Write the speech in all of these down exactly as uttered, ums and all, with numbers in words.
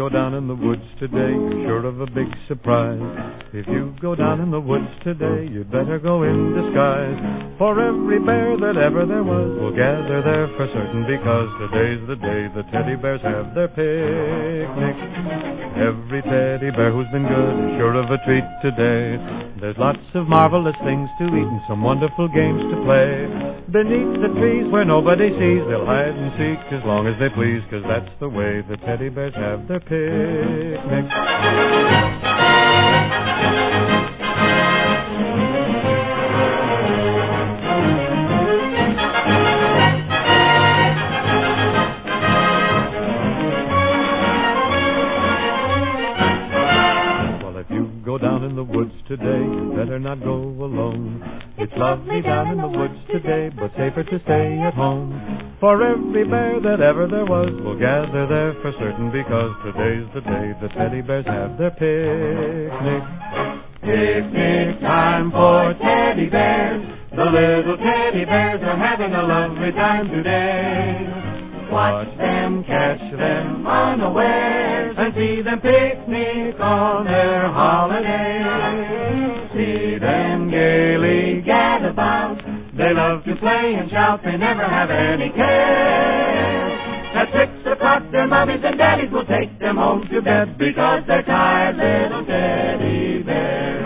go down in the woods today, you're sure of a big surprise. If you go down in the woods today, you'd better go in disguise. For every bear that ever there was will gather there for certain, because today's the day the teddy bears have their picnic. Every teddy bear who's been good is sure of a treat today. There's lots of marvelous things to eat and some wonderful games to play. Beneath the trees where nobody sees, they'll hide and seek as long as they please, 'cause that's the way the teddy bears have their picnic. Down in the woods today, you better not go alone. It's lovely down in the woods today, but safer to stay at home. For every bear that ever there was will gather there for certain, because today's the day the teddy bears have their picnic. Picnic time for teddy bears. The little teddy bears are having a lovely time today. Watch them, catch them unawares, and see them picnic on their holiday. See them gaily gad about. They love to play and shout, they never have any care. At six o'clock their mommies and daddies will take them home to bed, because they're tired little teddy bears.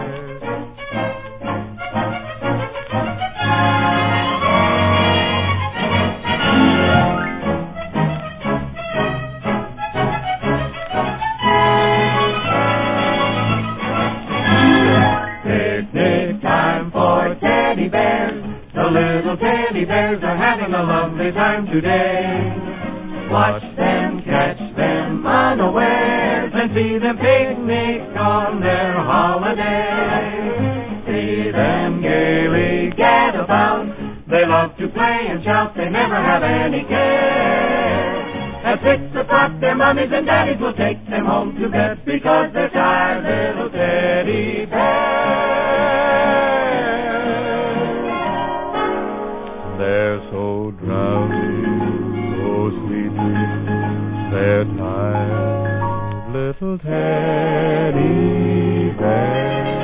Teddy bears are having a lovely time today. Watch them, catch them unawares, and see them picnic on their holiday. See them gaily gad about. They love to play and shout, they never have any care. At six o'clock their mommies and daddies will take them home to bed, because they're tired little teddy bears. They're so drowsy, so sleepy, they're tired little teddy bears.